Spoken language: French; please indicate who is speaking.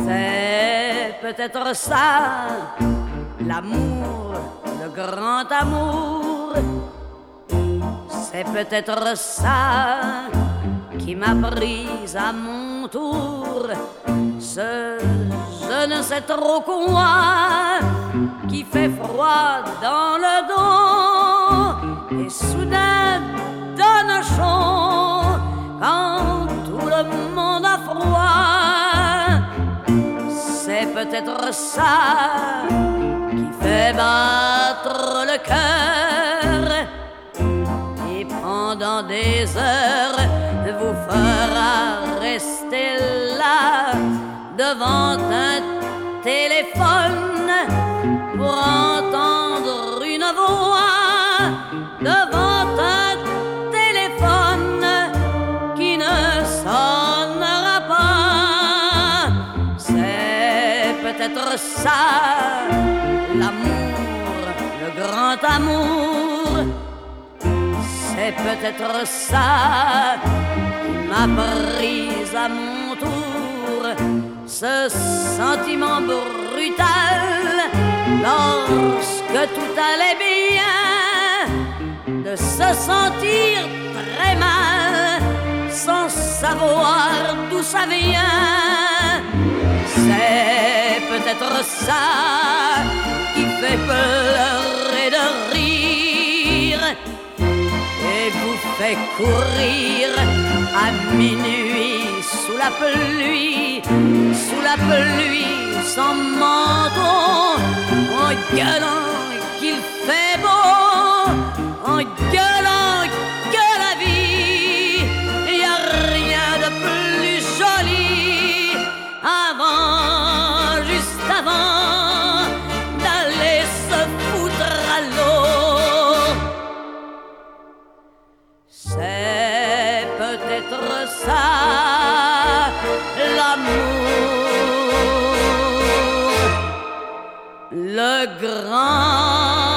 Speaker 1: C'est peut-être ça, l'amour, le grand amour. C'est peut-être ça qui m'a prise à mon tour. Ce je ne sais trop quoi qui fait froid dans le dos et soudain donne chaud quand tout le monde a froid. C'est peut-être ça qui fait battre le cœur et pendant des heures vous fera rester là devant un téléphone pour entendre une voix, devant un téléphone qui ne sonnera pas. C'est peut-être ça, l'amour, le grand amour. C'est peut-être ça qui m'a prise à mon tour, ce sentiment brutal lorsque tout allait bien, de se sentir très mal sans savoir d'où ça vient. C'est peut-être ça qui fait pleurer de rire et vous fait courir à minuit sous la pluie sans manteau, en gueulant qu'il fait beau, en gueulant que la vie, y a rien de plus joli avant, juste avant d'aller se foutre à l'eau. C'est peut-être ça, l'amour, le grand